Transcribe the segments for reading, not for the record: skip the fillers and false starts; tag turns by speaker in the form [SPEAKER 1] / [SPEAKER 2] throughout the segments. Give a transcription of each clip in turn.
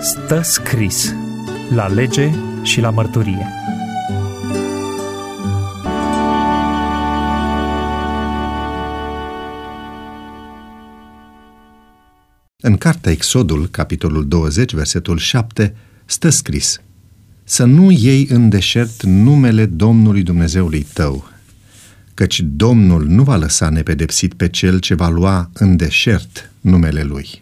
[SPEAKER 1] Stă scris la lege și la mărturie.
[SPEAKER 2] În cartea Exodul, capitolul 20, versetul 7, stă scris: să nu iei în deșert numele Domnului Dumnezeului tău, căci Domnul nu va lăsa nepedepsit pe cel ce va lua în deșert numele Lui.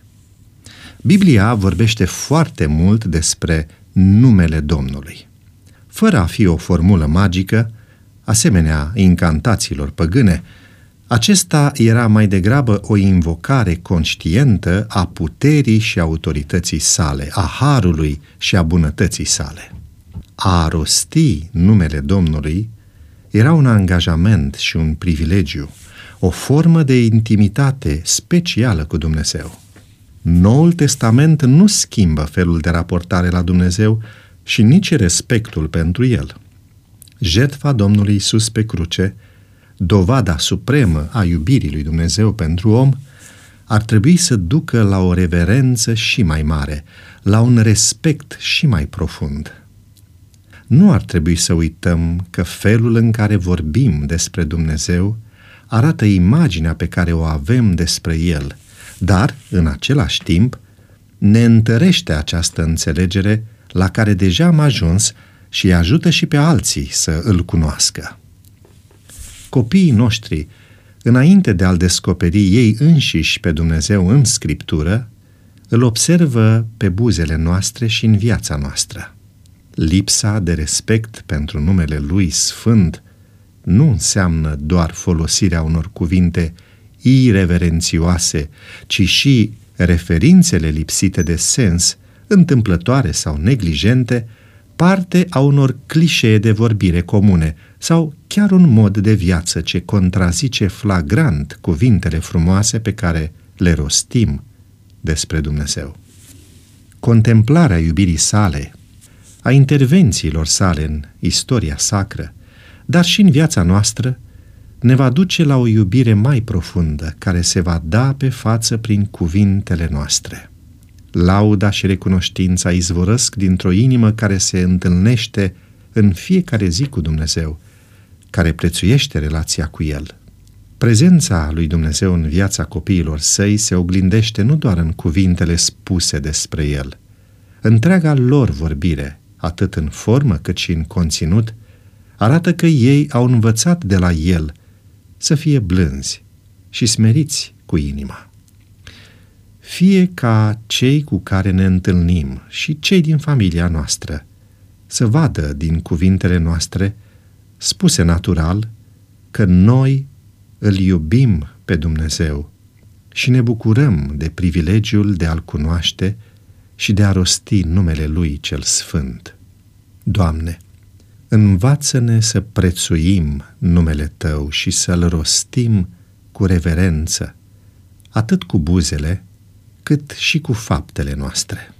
[SPEAKER 2] Biblia vorbește foarte mult despre numele Domnului. Fără a fi o formulă magică, asemenea incantațiilor păgâne, acesta era mai degrabă o invocare conștientă a puterii și autorității sale, a harului și a bunătății sale. A rosti numele Domnului era un angajament și un privilegiu, o formă de intimitate specială cu Dumnezeu. Noul Testament nu schimbă felul de raportare la Dumnezeu și nici respectul pentru El. Jertfa Domnului Iisus pe cruce, dovada supremă a iubirii lui Dumnezeu pentru om, ar trebui să ducă la o reverență și mai mare, la un respect și mai profund. Nu ar trebui să uităm că felul în care vorbim despre Dumnezeu arată imaginea pe care o avem despre El, dar, în același timp, ne întărește această înțelegere la care deja am ajuns și îi ajută și pe alții să Îl cunoască. Copiii noștri, înainte de a-L descoperi ei înșiși pe Dumnezeu în Scriptură, Îl observă pe buzele noastre și în viața noastră. Lipsa de respect pentru numele Lui Sfânt nu înseamnă doar folosirea unor cuvinte ireverențioase, ci și referințele lipsite de sens, întâmplătoare sau neglijente, parte a unor clișee de vorbire comune sau chiar un mod de viață ce contrazice flagrant cuvintele frumoase pe care le rostim despre Dumnezeu. Contemplarea iubirii sale, a intervențiilor sale în istoria sacră, dar și în viața noastră, ne va duce la o iubire mai profundă, care se va da pe față prin cuvintele noastre. Lauda și recunoștința izvorăsc dintr-o inimă care se întâlnește în fiecare zi cu Dumnezeu, care prețuiește relația cu El. Prezența lui Dumnezeu în viața copiilor săi se oglindește nu doar în cuvintele spuse despre El. Întreaga lor vorbire, atât în formă cât și în conținut, arată că ei au învățat de la El să fie blânzi și smeriți cu inima. Fie ca cei cu care ne întâlnim și cei din familia noastră să vadă din cuvintele noastre, spuse natural, că noi Îl iubim pe Dumnezeu și ne bucurăm de privilegiul de a-L cunoaște și de a rosti numele Lui cel Sfânt. Doamne, învață-ne să prețuim numele Tău și să-L rostim cu reverență, atât cu buzele, cât și cu faptele noastre.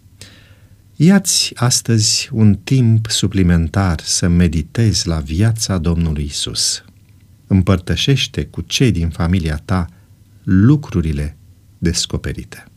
[SPEAKER 2] Ia-ți astăzi un timp suplimentar să meditezi la viața Domnului Iisus. Împărtășește cu cei din familia ta lucrurile descoperite.